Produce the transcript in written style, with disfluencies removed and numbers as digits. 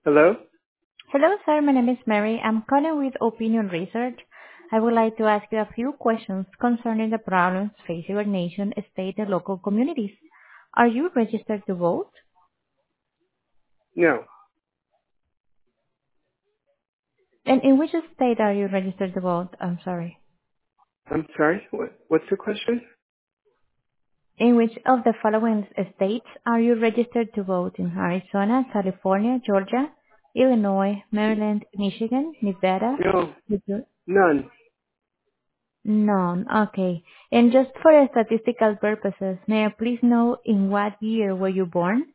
Hello? Hello, sir. My name is Mary. I'm calling with Opinion Research. I would like to ask you a few questions concerning the problems facing our nation, state, and local communities. Are you registered to vote? No. And in which state are you registered to vote? I'm sorry. I'm sorry? What's the question? In which of the following states are you registered to vote? In Arizona, California, Georgia, Illinois, Maryland, Michigan, Nevada? No. Missouri? None. None. Okay. And just for statistical purposes, may I please know in what year were you born?